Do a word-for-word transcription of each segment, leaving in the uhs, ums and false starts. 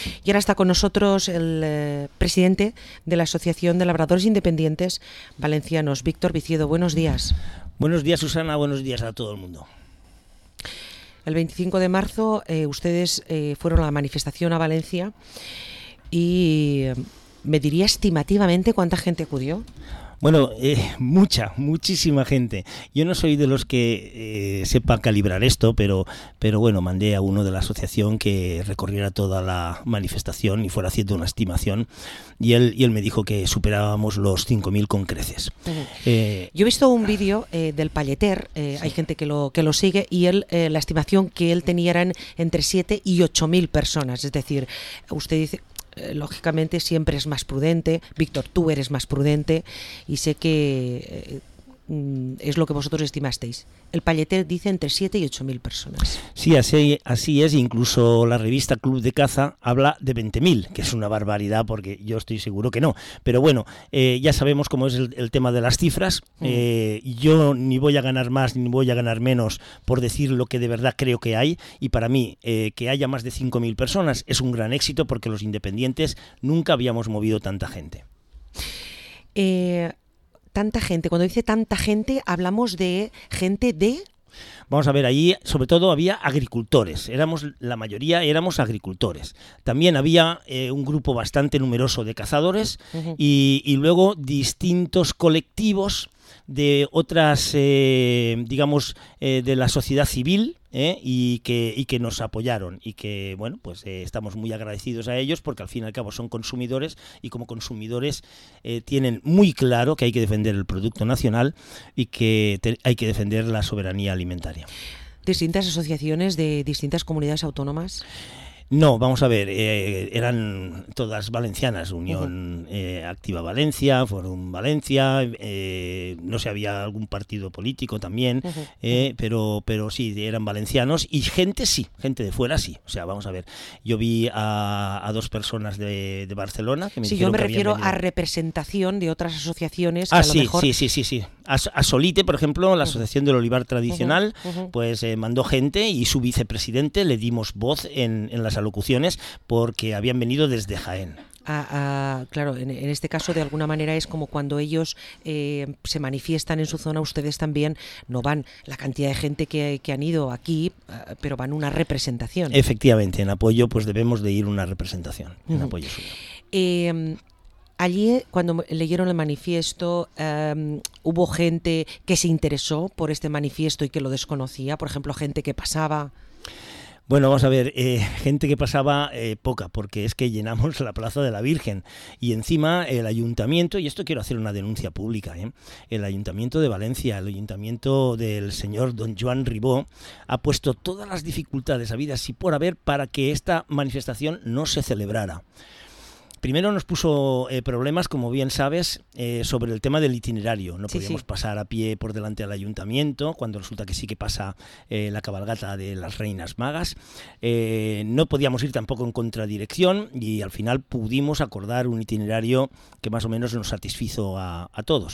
Y ahora está con nosotros el eh, presidente de la Asociación de Labradores Independientes Valencianos, Víctor Viciedo. Buenos días. Buenos días, Susana. Buenos días a todo el mundo. El veinticinco de marzo eh, ustedes eh, fueron a la manifestación a Valencia y eh, me diría estimativamente cuánta gente acudió. Bueno, eh, mucha, muchísima gente. Yo no soy de los que eh, sepa calibrar esto, pero, pero bueno, mandé a uno de la asociación que recorriera toda la manifestación y fuera haciendo una estimación, y él, y él me dijo que superábamos los cinco mil con creces. Uh-huh. eh, Yo he visto un vídeo eh, del Palleter, eh, sí. Hay gente que lo, que lo sigue, y él eh, la estimación que él tenía eran entre siete y ocho mil personas, es decir, usted dice... lógicamente siempre es más prudente. Víctor, tú eres más prudente y sé que eh, es lo que vosotros estimasteis. El Palleter dice entre siete y ocho mil personas. Sí, así, así es. Incluso la revista Club de Caza habla de veinte mil, que es una barbaridad porque yo estoy seguro que no. Pero bueno, eh, ya sabemos cómo es el, el tema de las cifras. Mm. Eh, yo ni voy a ganar más ni voy a ganar menos por decir lo que de verdad creo que hay. Y para mí, eh, que haya más de cinco mil personas es un gran éxito porque los independientes nunca habíamos movido tanta gente. Eh... Tanta gente, cuando dice tanta gente, hablamos de gente de... Vamos a ver, allí sobre todo había agricultores, éramos la mayoría éramos agricultores. También había eh, un grupo bastante numeroso de cazadores uh-huh. y, y luego distintos colectivos de otras, eh, digamos, eh, de la sociedad civil, eh, y que y que nos apoyaron y que, bueno, pues eh, estamos muy agradecidos a ellos porque al fin y al cabo son consumidores y como consumidores eh, tienen muy claro que hay que defender el producto nacional y que te, hay que defender la soberanía alimentaria. ¿Distintas asociaciones de distintas comunidades autónomas? No, vamos a ver, eh, eran todas valencianas, Unión uh-huh. eh, Activa Valencia, Fórum Valencia, eh, no sé, había algún partido político también, uh-huh. eh, pero pero sí, eran valencianos y gente sí, gente de fuera sí. O sea, vamos a ver, yo vi a, a dos personas de, de Barcelona que me sí, dijeron yo me que refiero venido... a representación de otras asociaciones. Ah, que a sí, lo mejor... sí, sí, sí, sí. A, a Solite, por ejemplo, la Asociación del Olivar Tradicional, uh-huh. Uh-huh. pues eh, mandó gente y su vicepresidente le dimos voz en, en las alocuciones porque habían venido desde Jaén. Ah, ah, claro, en, en este caso de alguna manera es como cuando ellos eh, se manifiestan en su zona, ustedes también no van la cantidad de gente que, que han ido aquí, uh, pero van una representación. Efectivamente, en apoyo pues debemos de ir una representación, uh-huh. en apoyo suyo. Eh, Allí, cuando leyeron el manifiesto, um, hubo gente que se interesó por este manifiesto y que lo desconocía, por ejemplo, gente que pasaba... Bueno, vamos a ver, eh, gente que pasaba eh, poca, porque es que llenamos la Plaza de la Virgen y encima el ayuntamiento, y esto quiero hacer una denuncia pública, ¿eh? el ayuntamiento de Valencia, el ayuntamiento del señor don Joan Ribó, ha puesto todas las dificultades habidas y por haber para que esta manifestación no se celebrara. Primero nos puso eh, problemas, como bien sabes, eh, sobre el tema del itinerario. No sí, podíamos sí. pasar a pie por delante del ayuntamiento, cuando resulta que sí que pasa eh, la cabalgata de las Reinas Magas. Eh, no podíamos ir tampoco en contradirección y al final pudimos acordar un itinerario que más o menos nos satisfizo a, a todos.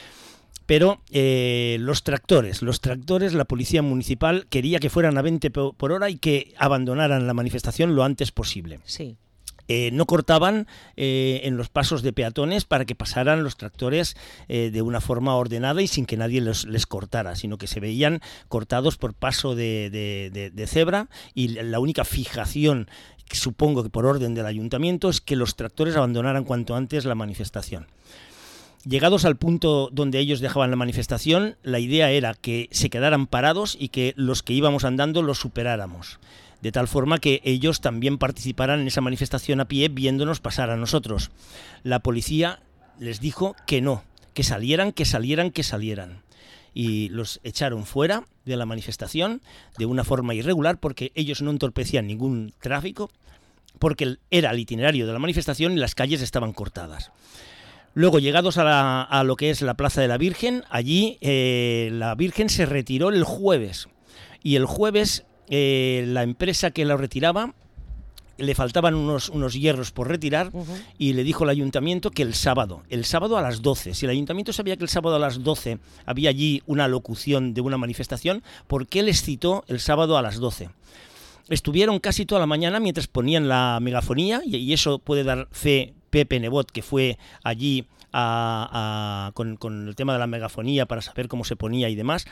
Pero eh, los tractores, los tractores, la policía municipal quería que fueran a veinte por hora y que abandonaran la manifestación lo antes posible. Sí. Eh, no cortaban eh, en los pasos de peatones para que pasaran los tractores eh, de una forma ordenada y sin que nadie los, les cortara, sino que se veían cortados por paso de, de, de, de cebra y la única fijación, supongo que por orden del ayuntamiento, es que los tractores abandonaran cuanto antes la manifestación. Llegados al punto donde ellos dejaban la manifestación, la idea era que se quedaran parados y que los que íbamos andando los superáramos. De tal forma que ellos también participaran en esa manifestación a pie viéndonos pasar a nosotros. La policía les dijo que no, que salieran, que salieran, que salieran. Y los echaron fuera de la manifestación de una forma irregular porque ellos no entorpecían ningún tráfico, porque era el itinerario de la manifestación y las calles estaban cortadas. Luego, llegados a, la, a lo que es la Plaza de la Virgen, allí eh, la Virgen se retiró el jueves. Y el jueves... Eh, la empresa que la retiraba le faltaban unos, unos hierros por retirar uh-huh. y le dijo al ayuntamiento que el sábado, el sábado a las doce, si el ayuntamiento sabía que el sábado a las doce había allí una locución de una manifestación, ¿por qué les citó el sábado a las doce? estuvieron casi toda la mañana mientras ponían la megafonía, y, y eso puede dar fe Pepe Nebot, que fue allí a, a, con, con el tema de la megafonía para saber cómo se ponía y demás.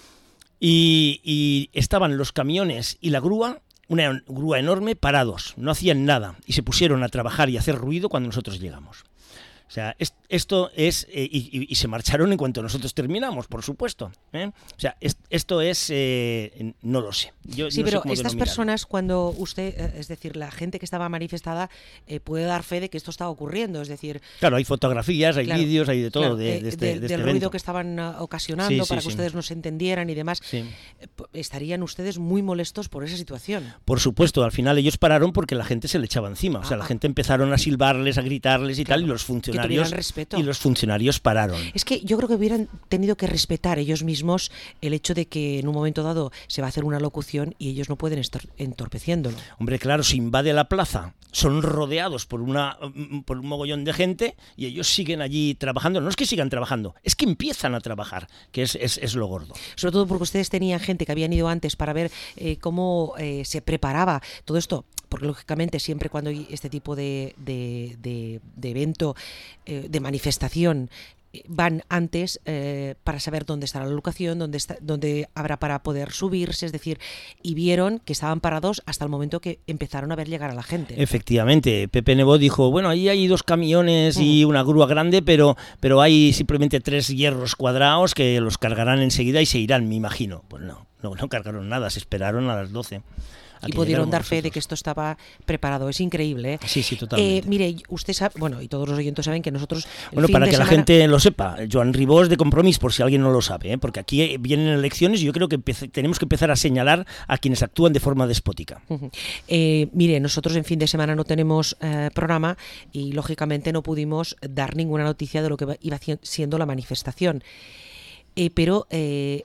Y, y estaban los camiones y la grúa, una grúa enorme, parados, no hacían nada, y se pusieron a trabajar y a hacer ruido cuando nosotros llegamos. O sea, es, esto es... Eh, y, y se marcharon en cuanto nosotros terminamos, por supuesto, ¿eh? O sea, es, esto es... Eh, no lo sé. Yo sí, no pero sé cómo estas denominarlo. personas, cuando usted... Eh, es decir, la gente que estaba manifestada eh, puede dar fe de que esto estaba ocurriendo, es decir... Claro, hay fotografías, hay claro, vídeos, hay de todo claro, de, eh, de este, de, de del este ruido evento. que estaban uh, ocasionando sí, para sí, que sí. ustedes no se entendieran y demás. Sí. Eh, estarían ustedes muy molestos por esa situación. Por supuesto, al final ellos pararon porque la gente se le echaba encima. O sea, ah, la gente empezaron a silbarles, a gritarles y claro, tal, y los funcionarios... que tuvieran respeto. Y los funcionarios pararon. Es que yo creo que hubieran tenido que respetar ellos mismos el hecho de que en un momento dado se va a hacer una locución y ellos no pueden estar entorpeciéndolo. Hombre, claro, se invade la plaza, son rodeados por una por un mogollón de gente y ellos siguen allí trabajando. No es que sigan trabajando, es que empiezan a trabajar, que es, es, es lo gordo. Sobre todo porque ustedes tenían gente que habían ido antes para ver eh, cómo eh, se preparaba todo esto. Porque lógicamente siempre cuando hay este tipo de, de, de, de evento, eh, de manifestación, van antes eh, para saber dónde está la locación, dónde, está, dónde habrá para poder subirse, es decir, y vieron que estaban parados hasta el momento que empezaron a ver llegar a la gente. Efectivamente, Pepe Nebot dijo, bueno, ahí hay dos camiones y una grúa grande, pero, pero hay simplemente tres hierros cuadrados que los cargarán enseguida y se irán, me imagino. Pues no, no, no cargaron nada, se esperaron a las doce. Y pudieron dar fe de que esto estaba preparado. Es increíble, ¿eh? Sí, sí, totalmente. Eh, mire, usted sabe, bueno, y todos los oyentes saben que nosotros... Bueno, para que semana... la gente lo sepa, Joan Ribós de Compromís, por si alguien no lo sabe, ¿eh? Porque aquí vienen elecciones y yo creo que tenemos que empezar a señalar a quienes actúan de forma despótica. Uh-huh. eh, mire, nosotros en fin de semana no tenemos eh, programa y lógicamente no pudimos dar ninguna noticia de lo que iba siendo la manifestación. Eh, pero... Eh,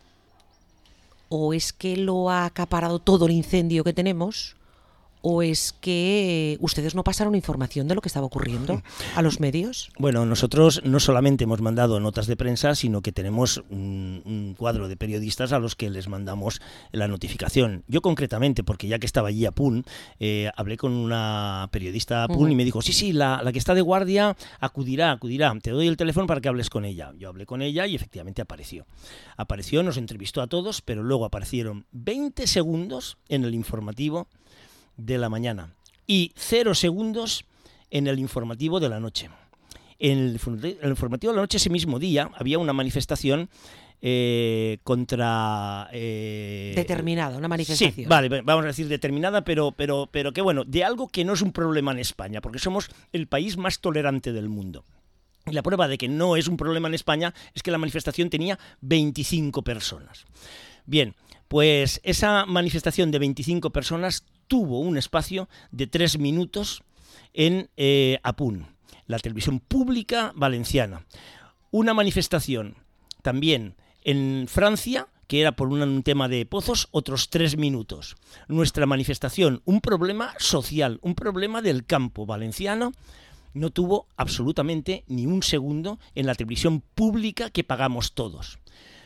o es que lo ha acaparado todo el incendio que tenemos, o es que ustedes no pasaron información de lo que estaba ocurriendo a los medios. Bueno, nosotros no solamente hemos mandado notas de prensa, sino que tenemos un, un cuadro de periodistas a los que les mandamos la notificación. Yo concretamente, porque ya que estaba allí a Punt, eh, hablé con una periodista a Punt uh-huh. y me dijo, sí, sí, la, la que está de guardia acudirá, acudirá, te doy el teléfono para que hables con ella. Yo hablé con ella y efectivamente apareció. Apareció, nos entrevistó a todos, pero luego aparecieron veinte segundos en el informativo de la mañana y cero segundos en el informativo de la noche. En el, en el informativo de la noche ese mismo día había una manifestación eh, contra... Eh, determinada, una manifestación. Sí, vale, vamos a decir determinada, pero, pero, pero que bueno, de algo que no es un problema en España, porque somos el país más tolerante del mundo. Y la prueba de que no es un problema en España es que la manifestación tenía veinticinco personas. Bien, pues esa manifestación de veinticinco personas tuvo un espacio de tres minutos en eh, A P U N, la televisión pública valenciana. Una manifestación también en Francia, que era por un tema de pozos, otros tres minutos. Nuestra manifestación, un problema social, un problema del campo valenciano, no tuvo absolutamente ni un segundo en la televisión pública que pagamos todos.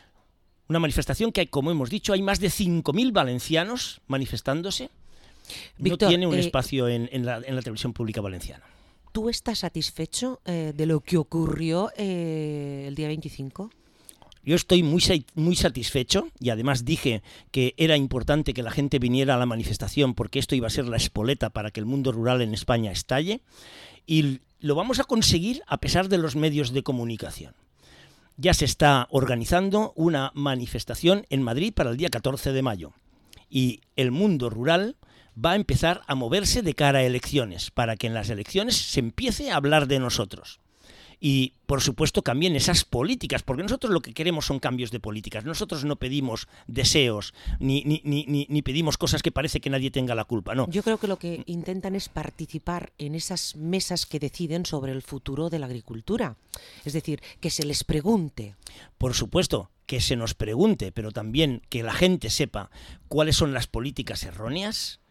Una manifestación que, como hemos dicho, hay más de cinco mil valencianos manifestándose. Víctor, no tiene un eh, espacio en, en, la, en la televisión pública valenciana. ¿Tú estás satisfecho eh, de lo que ocurrió eh, el día veinticinco? Yo estoy muy, muy satisfecho y además dije que era importante que la gente viniera a la manifestación porque esto iba a ser la espoleta para que el mundo rural en España estalle y lo vamos a conseguir a pesar de los medios de comunicación. Ya se está organizando una manifestación en Madrid para el día catorce de mayo y el mundo rural va a empezar a moverse de cara a elecciones, para que en las elecciones se empiece a hablar de nosotros. Y, por supuesto, cambien esas políticas, porque nosotros lo que queremos son cambios de políticas. Nosotros no pedimos deseos, ni, ni, ni, ni pedimos cosas que parece que nadie tenga la culpa, no. Yo creo que lo que intentan es participar en esas mesas que deciden sobre el futuro de la agricultura. Es decir, que se les pregunte. Por supuesto, que se nos pregunte, pero también que la gente sepa cuáles son las políticas erróneas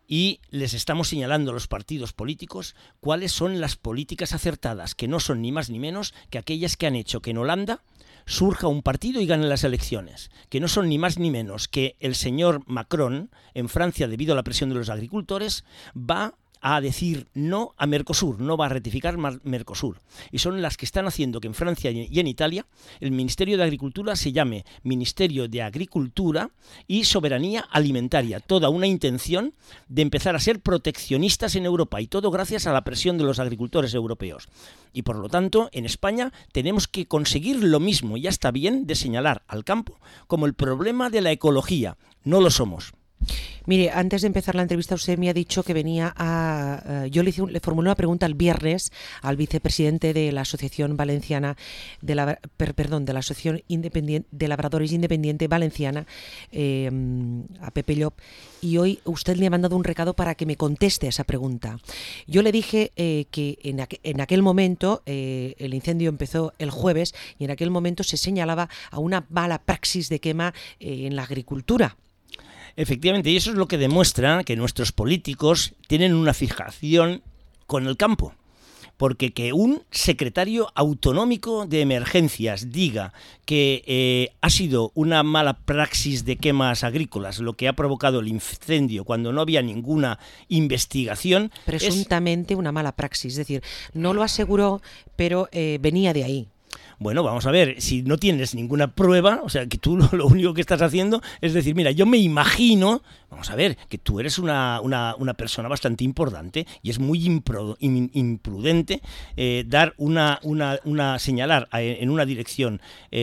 y les estamos señalando a los partidos políticos cuáles son las políticas acertadas, que no son ni más ni menos que aquellas que han hecho que en Holanda surja un partido y gane las elecciones, que no son ni más ni menos que el señor Macron en Francia, debido a la presión de los agricultores, va a decir no a Mercosur, no va a ratificar Mercosur. Y son las que están haciendo que en Francia y en Italia el Ministerio de Agricultura se llame Ministerio de Agricultura y Soberanía Alimentaria. Toda una intención de empezar a ser proteccionistas en Europa, y todo gracias a la presión de los agricultores europeos. Y por lo tanto, en España tenemos que conseguir lo mismo. Ya está bien de señalar al campo como el problema de la ecología. No lo somos. Mire, antes de empezar la entrevista usted me ha dicho que venía a... Uh, yo le, hice un, le formulé una pregunta el viernes al vicepresidente de la Asociación Valenciana, de la, per, perdón, de la Asociación Independiente, de Labradores Independiente Valenciana, eh, a Pepe Llop, y hoy usted le ha mandado un recado para que me conteste a esa pregunta. Yo le dije eh, que en, aqu en aquel momento, eh, el incendio empezó el jueves, y en aquel momento se señalaba a una mala praxis de quema eh, en la agricultura. Efectivamente, y eso es lo que demuestra que nuestros políticos tienen una fijación con el campo. Porque que un secretario autonómico de emergencias diga que eh, ha sido una mala praxis de quemas agrícolas lo que ha provocado el incendio cuando no había ninguna investigación... Presuntamente es una mala praxis, es decir, no lo aseguró, pero eh, venía de ahí. Bueno, vamos a ver, si no tienes ninguna prueba, o sea, que tú lo, lo único que estás haciendo es decir, mira, yo me imagino, vamos a ver, que tú eres una, una, una persona bastante importante y es muy impro, in, imprudente eh, dar una, una, una, señalar en una dirección,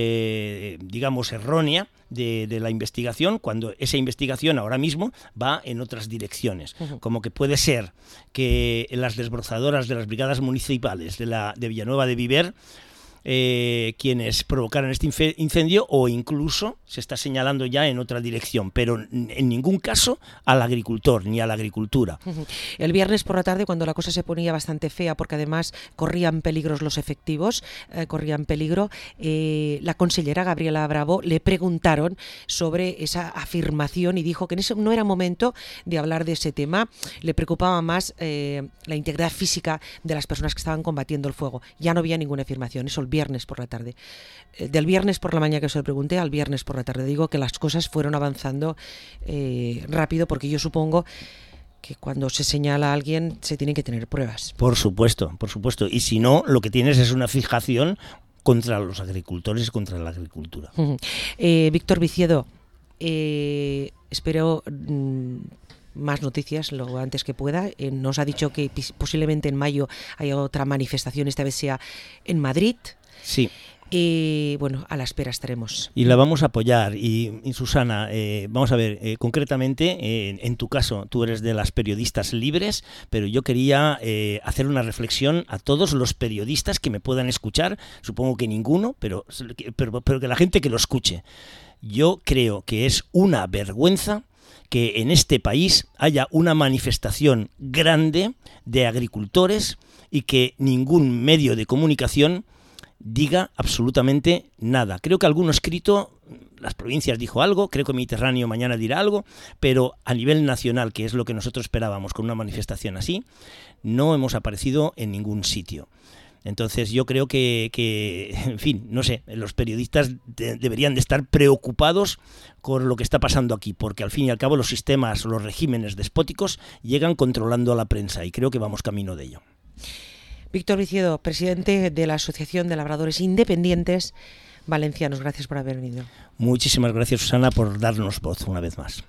eh, digamos, errónea, De, de la investigación, cuando esa investigación ahora mismo va en otras direcciones. Uh-huh. Como que puede ser que las desbrozadoras de las brigadas municipales de, la, de Villanueva de Viver, eh, quienes provocaron este incendio, o incluso se está señalando ya en otra dirección, pero en ningún caso al agricultor ni a la agricultura. Uh-huh. El viernes por la tarde, cuando la cosa se ponía bastante fea, porque además corrían peligros los efectivos, eh, corrían peligro, eh, la consellera Gabriela Bravo le preguntaron sobre esa afirmación y dijo que en ese no era momento de hablar de ese tema, le preocupaba más eh, la integridad física de las personas que estaban combatiendo el fuego. Ya no había ninguna afirmación, eso el viernes por la tarde. Eh, del viernes por la mañana que se lo pregunté al viernes por la tarde. Digo que las cosas fueron avanzando eh, rápido, porque yo supongo que cuando se señala a alguien se tienen que tener pruebas. Por supuesto, por supuesto. Y si no, lo que tienes es una fijación contra los agricultores y contra la agricultura. Uh-huh. eh, Víctor Viciedo, eh, espero mm, más noticias lo antes que pueda. Eh, nos ha dicho que posiblemente en mayo haya otra manifestación, esta vez sea en Madrid. Sí. Y bueno, a la espera estaremos. Y la vamos a apoyar. Y, y Susana, eh, vamos a ver, eh, concretamente, eh, en tu caso, tú eres de las periodistas libres, pero yo quería eh, hacer una reflexión a todos los periodistas que me puedan escuchar, supongo que ninguno, pero, pero, pero que la gente que lo escuche. Yo creo que es una vergüenza que en este país haya una manifestación grande de agricultores y que ningún medio de comunicación diga absolutamente nada. Creo que alguno escrito, las provincias dijo algo, creo que Mediterráneo mañana dirá algo, pero a nivel nacional, que es lo que nosotros esperábamos con una manifestación así, no hemos aparecido en ningún sitio. Entonces yo creo que, que en fin, no sé, los periodistas de, deberían de estar preocupados con lo que está pasando aquí, porque al fin y al cabo los sistemas, los regímenes despóticos llegan controlando a la prensa y creo que vamos camino de ello. Víctor Viciedo, presidente de la Asociación de Labradores Independientes Valencianos, gracias por haber venido. Muchísimas gracias, Susana, por darnos voz una vez más.